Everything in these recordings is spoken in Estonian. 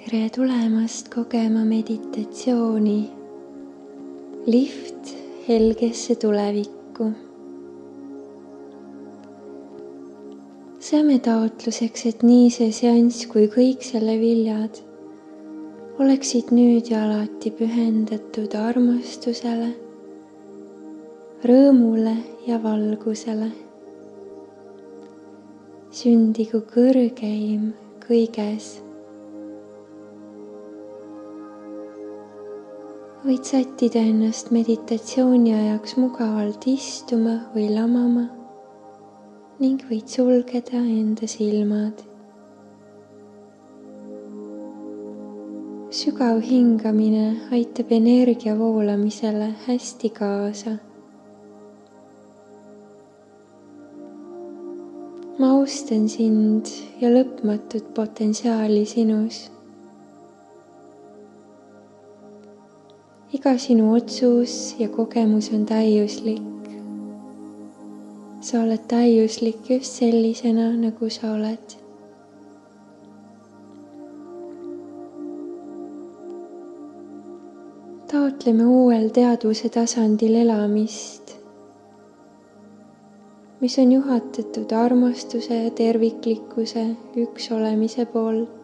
Tere tulemast kogema meditatsiooni Lift helgesse tulevikku. Seame taotluseks, et nii see seanss kui kõik selle viljad oleksid nüüd ja alati pühendatud armastusele, rõõmule ja valgusele. Sündigu kõrgeim kõiges. Võid sättida ennast meditatsiooni ajaks mugavalt istuma või lamama ning võid sulgeda enda silmad. Sügav hingamine aitab energia voolamisele hästi kaasa. Ma austan sind ja lõpmatut potentsiaali sinus. Iga sinu otsus ja kogemus on täiuslik. Sa oled täiuslik just sellisena, nagu sa oled. Taotleme uuel teadvuse tasandil elamist, mis on juhatatud armastuse ja terviklikkuse üks olemise poolt.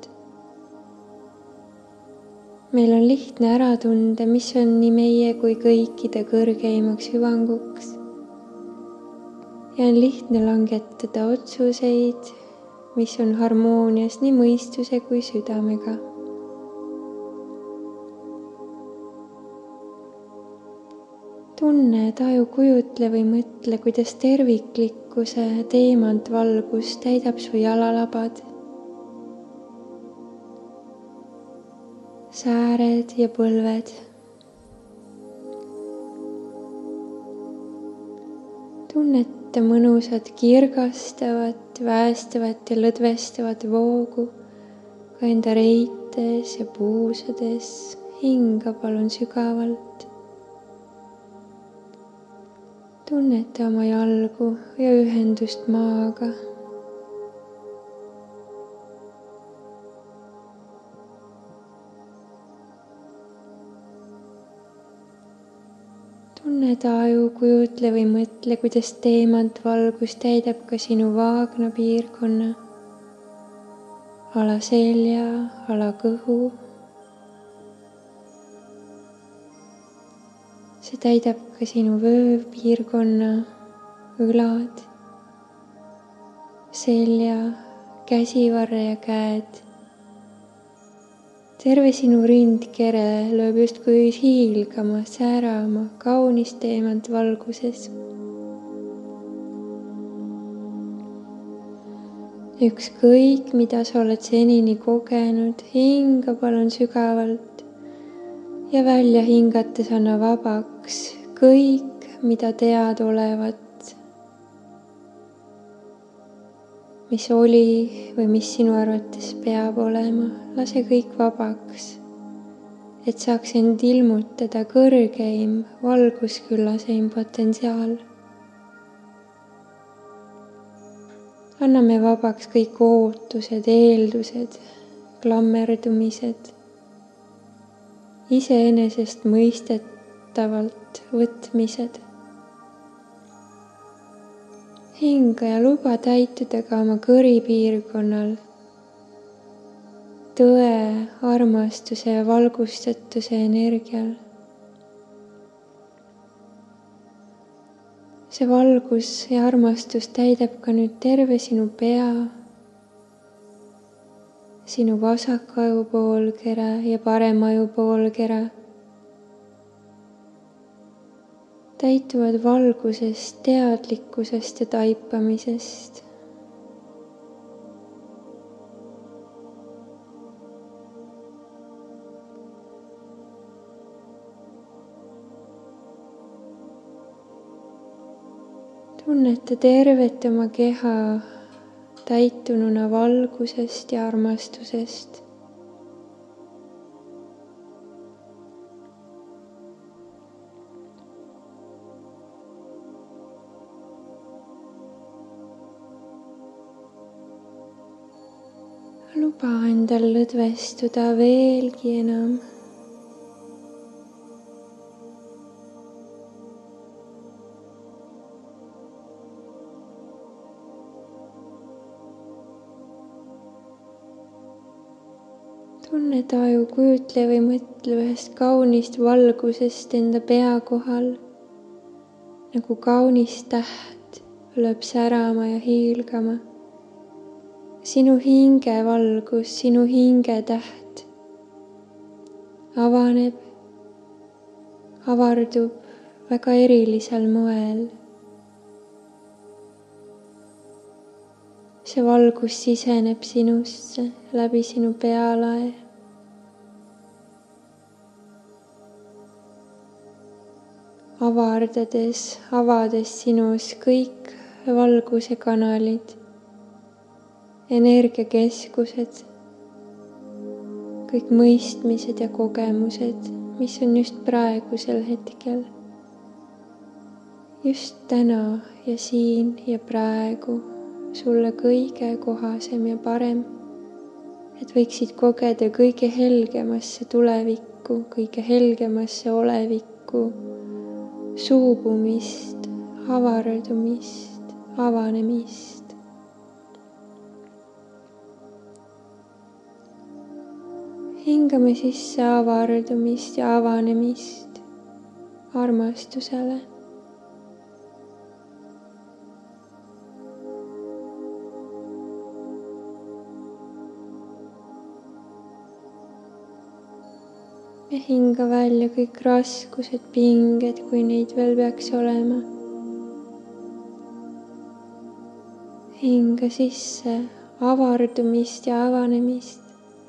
Meil on lihtne ära tunda, mis on nii meie kui kõikide kõrgeimaks hüvanguks ja on lihtne langetada otsuseid, mis on harmoonias nii mõistuse kui südamega. Tunne, taju, kujutle või mõtle, kuidas terviklikkuse teemant valgus täidab su jalalabad, sääred ja põlved. Tunneta mõnusat kirgastavat, väestavat ja lõdvestavat voogu ka enda reites ja puusades. Hinga palun sügavalt. Tunneta oma jalgu ja ühendust maaga. Tunne, taju, kujutle või mõtle, kuidas teemant valgus täidab ka sinu vaagna piirkonna, alaselja, alakõhu. See täidab ka sinu vöövpiirkonna, õlad, selja, käsivarre ja käed. Terve sinu rindkere lööb justkui hiilgama, särama, kaunis teemant valguses. Ükskõik, mida sa oled senini kogenud, hinga palun sügavalt ja välja hingates anna vabaks kõik, mida tead olevat, mis oli või mis sinu arvates peab olema. Lase kõik vabaks, et saaks end ilmutada kõrgeim, valgusküllaseim potentsiaal. Anname vabaks kõik ootused, eeldused, klammerdumised, iseenesest mõistetavalt võtmised. Hinga ja luba täituda ka oma kõripiirkonnal tõe, armastuse ja valgustatuse energial. See valgus ja armastus täidab ka nüüd terve sinu pea, sinu vasak ajupoolkera ja parem ajupoolkera. Täituvad valgusest, teadlikkusest ja taipamisest. Tunneta tervet oma keha täitununa valgusest ja armastusest. luba endal lõdvestuda veelgi enam. Tunne taju, kujutle või mõtle ühest kaunist valgusest enda pea kohal, nagu kaunis täht lööb särama ja hiilgama. Sinu hinge valgus, sinu hinge täht avaneb, avardub väga erilisel moel. See valgus siseneb sinusse läbi sinu pealae. Avades sinus kõik valguse kanalid, energiakeskused, kõik mõistmised ja kogemused, mis on just praegusel hetkel, just täna ja siin ja praegu sulle kõige kohasem ja parem, et võiksid kogeda kõige helgemasse tulevikku, kõige helgemasse olevikku, suubumist, avardumist, avanemist. Hingame sisse avardumist ja avanemist armastusele. Ja hinga välja kõik raskused, pinged, kui neid veel peaks olema. Hinga sisse avardumist ja avanemist.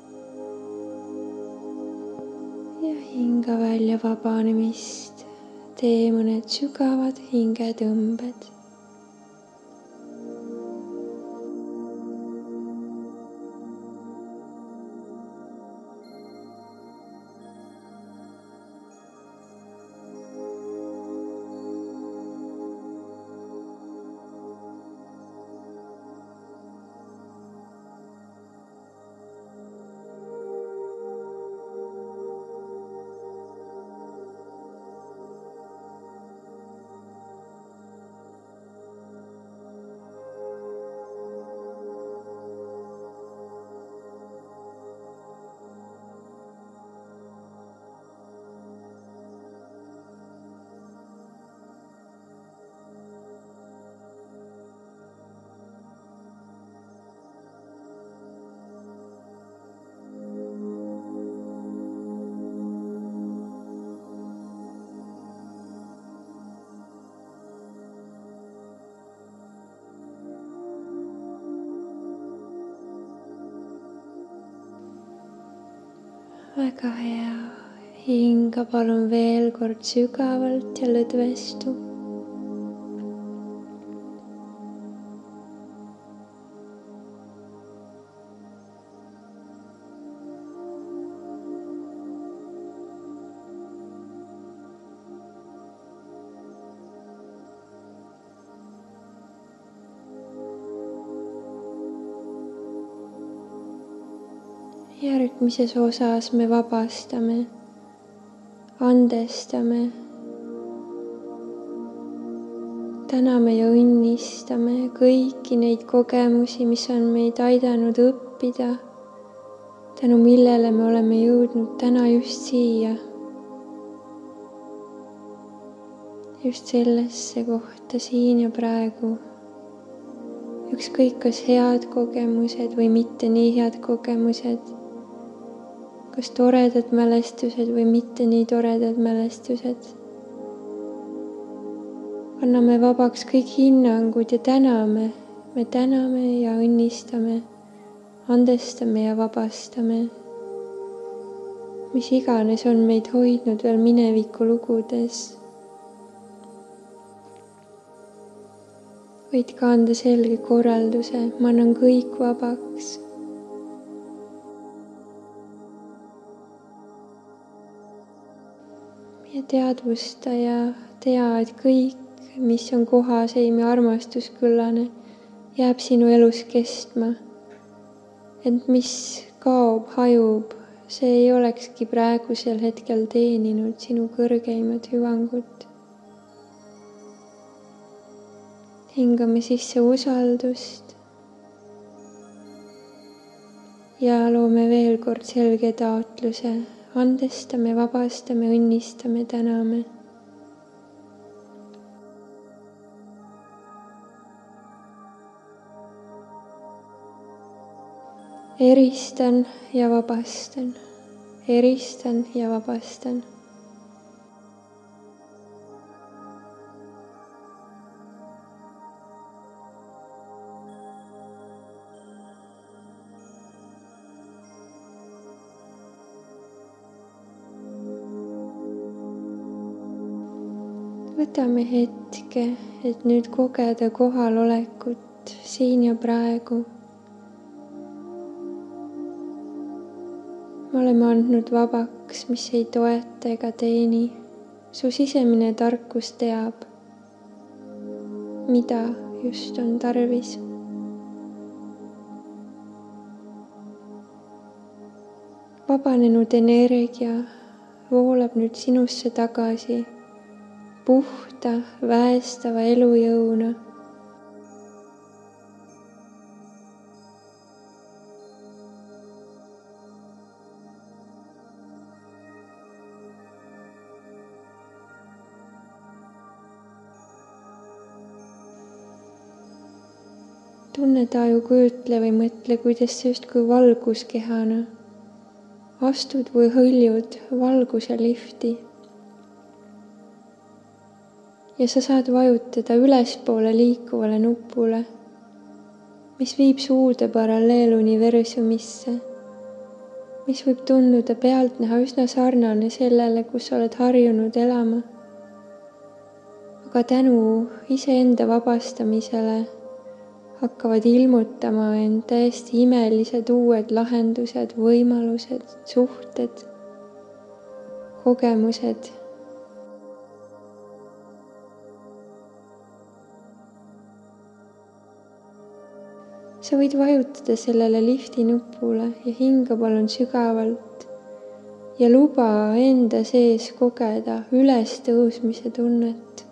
Ja hinga välja vabanemist. Tee mõned sügavad hingetõmbed. Väga hea. Hinga palun veel kord sügavalt ja lõdvestu. Järgmises osas me vabastame, andestame, täname ja õnnistame kõiki neid kogemusi, mis on meid aidanud õppida, tänu millele me oleme jõudnud täna just siia, just sellesse kohta siin ja praegu. Ükskõik kas head kogemused või mitte nii head kogemused, kas toredad mälestused või mitte nii toredad mälestused. Anname vabaks kõik hinnangud ja täname. Me täname ja õnnistame, andestame ja vabastame. Mis iganes on meid hoidnud veel mineviku lugudes. Võid ka anda selge korralduse, ma annan kõik vabaks. Ja teadvusta ja tea, et kõik, mis on kohaseim ja armastusküllane, jääb sinu elus kestma. ent mis kaob, hajub, see ei olekski praegusel hetkel teeninud sinu kõrgeimat hüvangut. hingame sisse usaldust ja loome veel kord selge taotluse. Andestame, vabastame, õnnistame, täname. Eristan ja vabastan, eristan ja vabastan. Võtame hetke, et nüüd kogeda kohalolekut siin ja praegu. Me oleme andnud vabaks, mis ei toeta ega teeni. Su sisemine tarkus teab, mida just on tarvis. Vabanenud energia voolab nüüd sinusse tagasi puhta, väestava elujõuna. Tunne, taju, kujutle või mõtle, kuidas sa justkui valguskehana astud või hõljud valguse lifti. Ja sa saad vajutada ülespoole liikuvale nupule, mis viib suude paralleeluniversumisse, mis võib tunduda pealtnäha üsna sarnane sellele, kus oled harjunud elama. Aga tänu iseenda vabastamisele hakkavad ilmutama end täiesti imelised uued lahendused, võimalused, suhted, kogemused. Sa võid vajutada sellele lifti nupule ja hinga palun sügavalt ja luba enda sees kogeda ülestõusmise tunnet.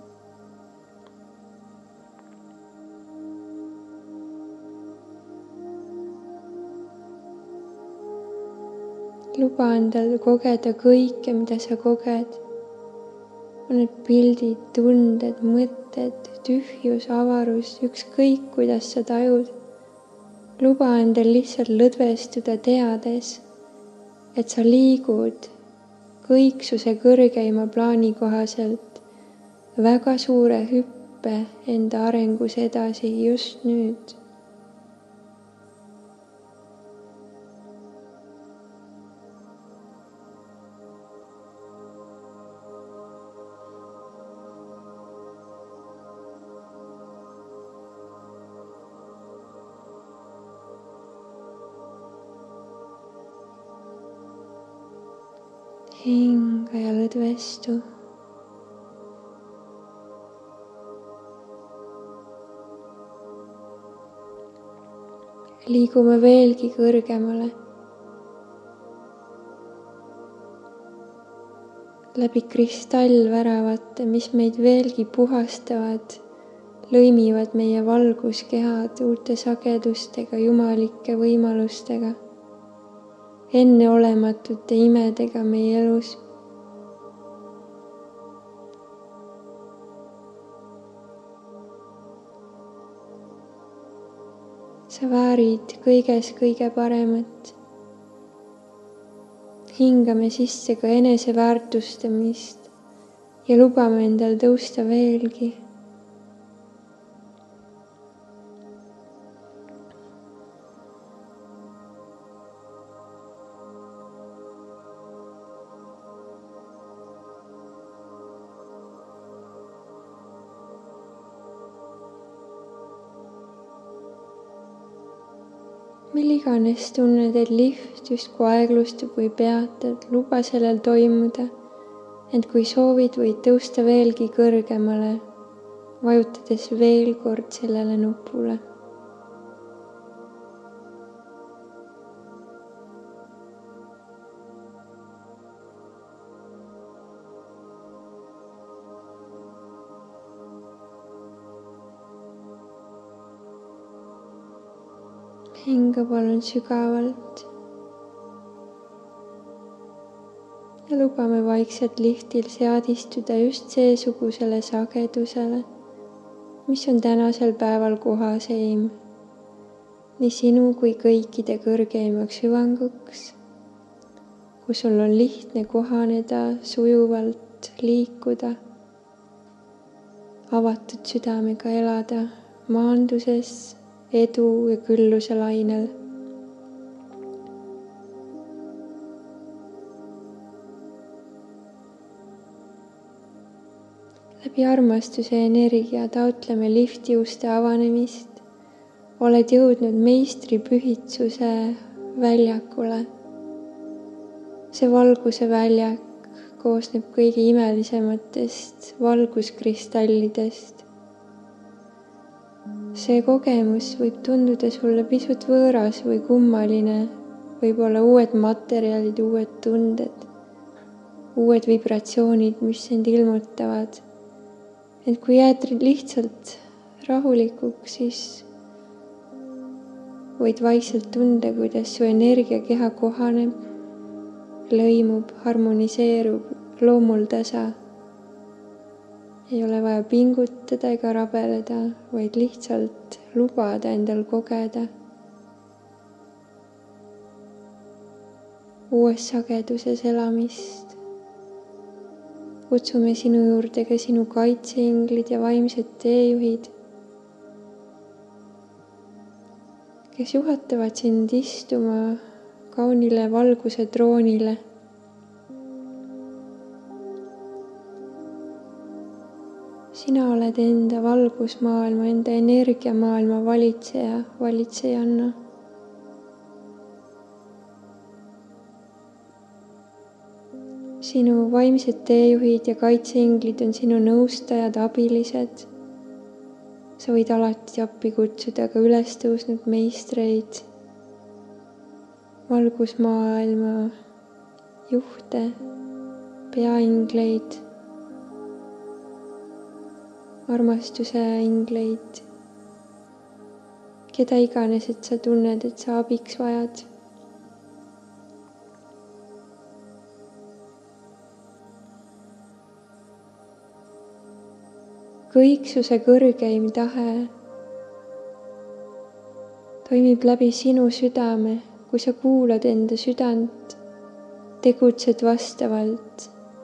Luba endal kogeda kõike, mida sa koged. On need pildid, tunded, mõtted, tühjus, avarus, ükskõik kuidas sa tajud. Luba endal lihtsalt lõdvestuda teades, et sa liigud kõiksuse kõrgeima plaani kohaselt väga suure hüppe enda arengus edasi just nüüd. Hinga ja lõdvestu. Liigume veelgi kõrgemale. Läbi kristallväravate, mis meid veelgi puhastavad, lõimivad meie valguskehad uute sagedustega, jumalike võimalustega. Enneolematute imedega meie elus. Sa väärid kõiges kõige paremat. Hingame sisse ka eneseväärtustamist ja lubame endal tõusta veelgi. Mil iganes tunned, et lift justkui aeglustub või peatad, luba sellel toimuda, ent kui soovid, võid tõusta veelgi kõrgemale, vajutades veel kord sellele nupule. hinga palun sügavalt ja lubame vaikselt liftil seadistuda just seesugusele sagedusele, mis on tänasel päeval kohaseim nii sinu kui kõikide kõrgeimaks hüvanguks, kus sul on lihtne kohaneda, sujuvalt liikuda, avatud südamega elada maanduses, edu ja külluse lainel. Läbi armastuse energia taotleme lifti uste avanemist. Oled jõudnud meistripühitsuse väljakule. See valguse väljak koosneb kõige imelisematest valguskristallidest. See kogemus võib tunduda sulle pisut võõras või kummaline, võib olla uued materjalid, uued tunded, uued vibratsioonid, mis sind ilmutavad. Et kui jääd lihtsalt rahulikuks, siis võid vaikselt tunda, kuidas su energiakeha kohaneb, lõimub, harmoniseerub loomuldasa. Ei ole vaja pingutada ega rabeleda, vaid lihtsalt lubada endal kogeda. Uues sageduses elamist. Kutsume sinu juurde ka sinu kaitseinglid ja vaimsed teejuhid, kes juhatavad sind istuma kaunile valguse troonile. Sina oled enda valgusmaailma, enda energiamaailma valitseja, valitsejanna. Sinu vaimsed teejuhid ja kaitseinglid on sinu nõustajad, abilised. Sa võid alati appi kutsuda ka üles tõusnud meistreid, valgusmaailma juhte, peaingleid, armastuse ingleid, keda iganes, et sa tunned, et sa abiks vajad. Kõiksuse kõrgeim tahe toimib läbi sinu südame, kui sa kuulad enda südant, tegutsed vastavalt,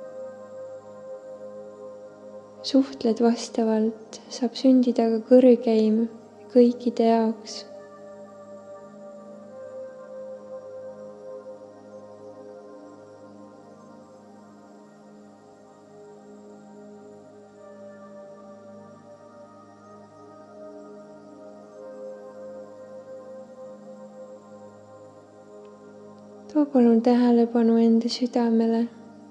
suhtled vastavalt, saab sündida ka kõrgeim kõikide jaoks. Too palun tähelepanu enda südamele.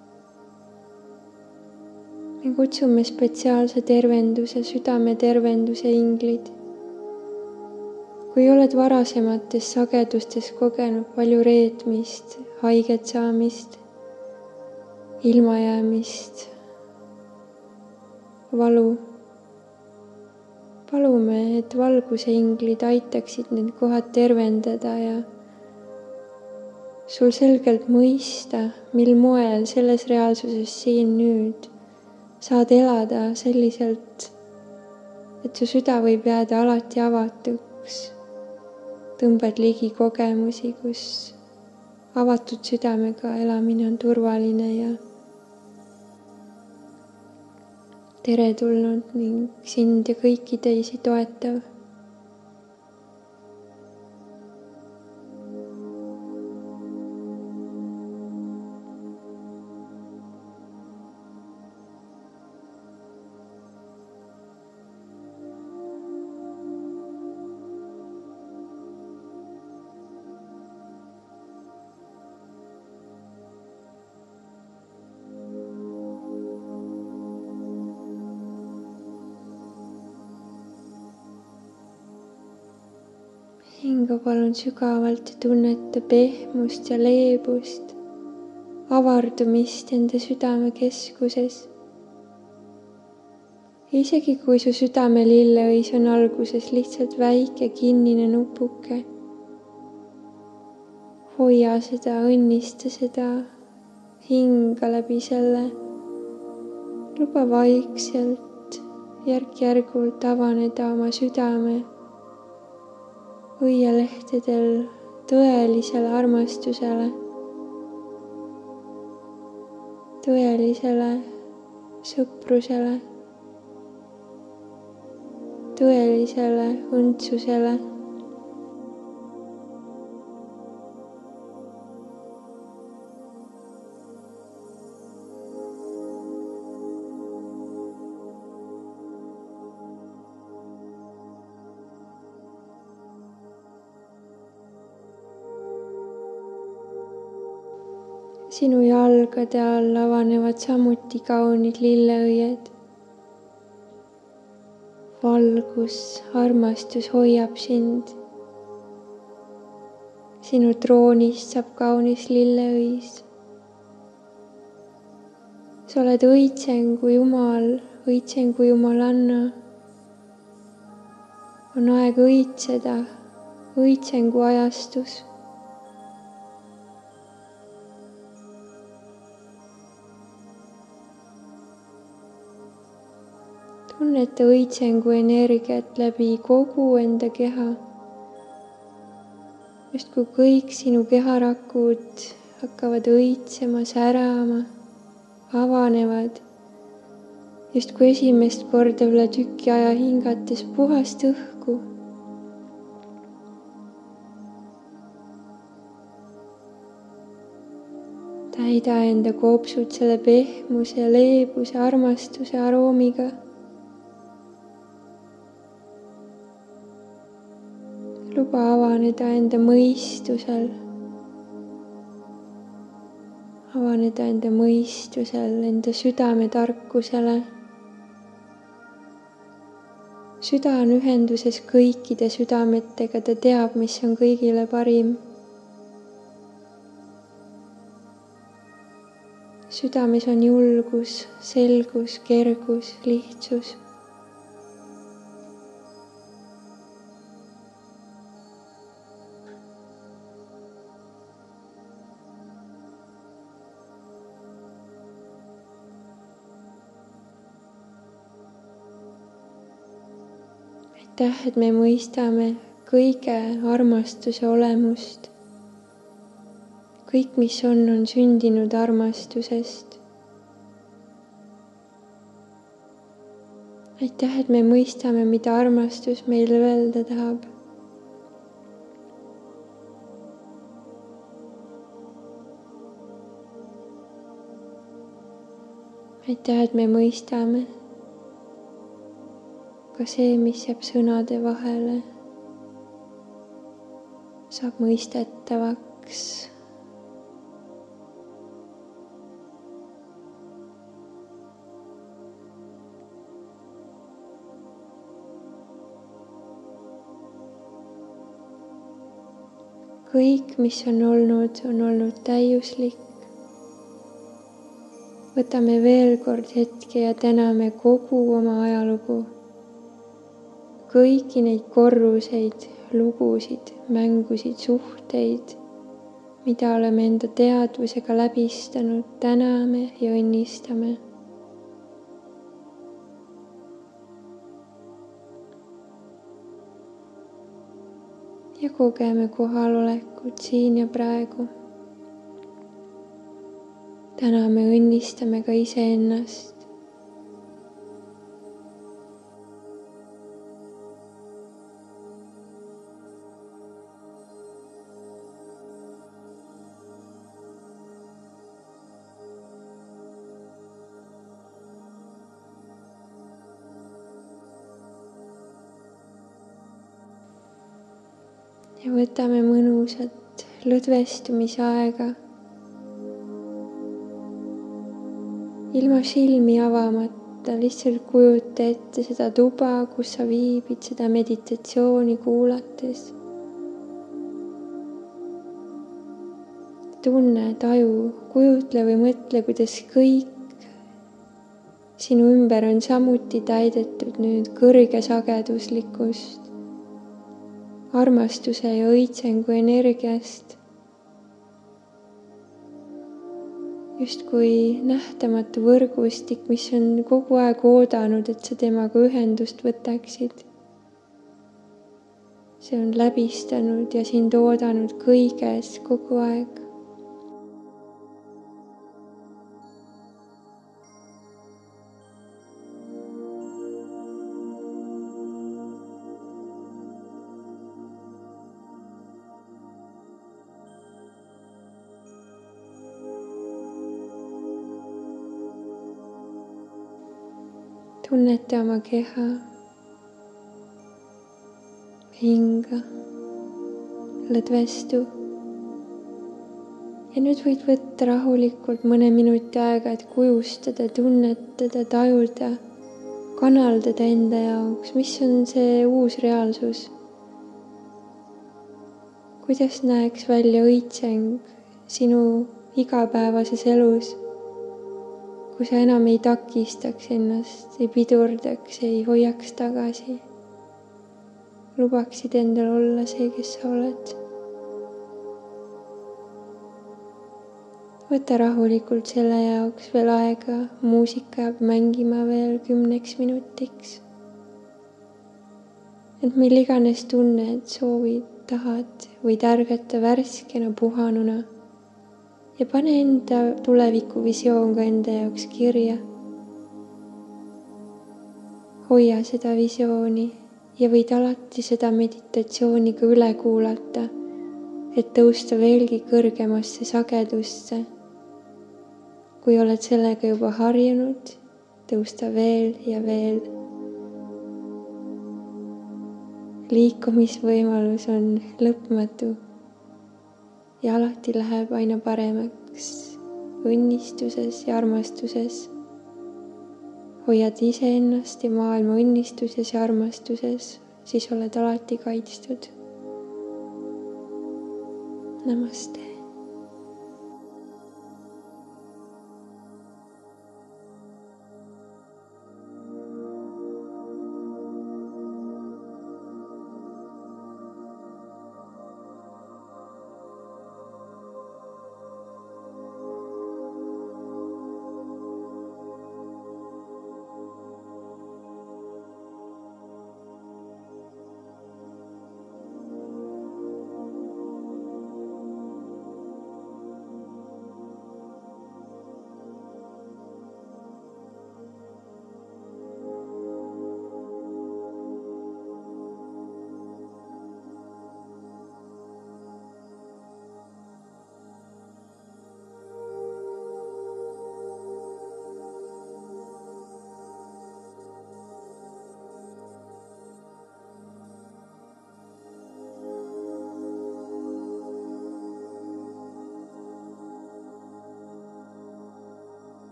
Me kutsume spetsiaalse tervenduse, südame tervenduse inglid. Kui oled varasemates sagedustes kogenud palju reetmist, haiget saamist, ilmajäämist, valu, palume, et valguse inglid aitaksid need kohad tervendada ja sul selgelt mõista, mil moel selles reaalsuses siin nüüd saad elada selliselt, et su süda võib jääda alati avatuks. Tõmbad ligi kogemusi, kus avatud südamega elamine on turvaline ja teretulnud ning sind ja kõiki teisi toetav. Hinga palun sügavalt ja tunneta pehmust ja leebust, avardumist enda südame keskuses. Isegi kui su südame lilleõis on alguses lihtsalt väike kinnine nupuke, hoia seda, õnnista seda, hinga läbi selle. Luba vaikselt, järk-järgult avaneda oma südame õielehtedel tõelisele armastusele, tõelisele sõprusele, tõelisele õndsusele. Sinu jalgade all avanevad samuti kaunid lilleõied. Valgus, armastus hoiab sind. Sinu troonist saab kaunis lilleõis. Sa oled õitsengu Jumal, õitsengu Jumalanna. On aeg õitseda, õitsengu ajastus. Tunneta õitsengu energiat läbi kogu enda keha. Just kui kõik sinu keharakud hakkavad õitsema, särama, avanevad. Just kui esimest korda üle tüki aja hingates puhast õhku. Täida enda kopsud selle pehmuse, leebuse, armastuse aroomiga. Luba avaneda enda mõistusel. Avaneda enda mõistusel, enda südametarkusele. Süda on ühenduses kõikide südametega, ta teab, mis on kõigile parim. Südames on julgus, selgus, kergus, lihtsus. Aitäh, et me mõistame kõige armastuse olemust. Kõik, mis on sündinud armastusest. Aitäh, et me mõistame, mida armastus meile öelda tahab. Aitäh, et me mõistame ka see, mis jääb sõnade vahele, saab mõistetavaks. Kõik, mis on olnud täiuslik. Võtame veel kord hetke ja täname kogu oma ajalugu. Kõiki neid korruseid, lugusid, mängusid, suhteid, mida oleme enda teadvusega läbistanud, täname ja õnnistame. Ja kogeme kohalolekut siin ja praegu. Täname, õnnistame ka iseennast. Ja võtame mõnusat lõdvestumise aega. Ilma silmi avamata lihtsalt kujuta ette seda tuba, kus sa viibid, seda meditatsiooni kuulates. Tunne, taju, kujutle või mõtle, kuidas kõik sinu ümber on samuti täidetud nüüd kõrgesageduslikust armastuse ja õitsengu energiast. justkui nähtamatu võrgustik, mis on kogu aeg oodanud, et sa temaga ühendust võtaksid. See on läbistanud ja sind oodanud kõiges kogu aeg. Tunneta oma keha, hinga, lõdvestu. Ja nüüd võid võtta rahulikult mõne minuti aega, et kujustada, tunnetada, tajuda, kanaldada enda jaoks, mis on see uus reaalsus. Kuidas näeks välja õitseng sinu igapäevases elus? Kui sa enam ei takistaks ennast, ei pidurdaks, ei hoiaks tagasi. Lubaksid endal olla see, kes sa oled. Võta rahulikult selle jaoks veel aega, muusika jääb mängima veel 10 minutiks. Et mil iganes tunned, soovid, tahad, võid ärgata värskena, puhanuna. Ja pane enda tulevikuvisioon ka enda jaoks kirja. Hoia seda visiooni ja võid alati seda meditatsiooni ka üle kuulata, et tõusta veelgi kõrgemasse sagedusse. Kui oled sellega juba harjunud, tõusta veel ja veel. Liikumisvõimalus on lõpmatu. Ja alati läheb aina paremaks õnnistuses ja armastuses. Hoiad iseennast ja maailma õnnistuses ja armastuses, siis oled alati kaitstud. Namaste.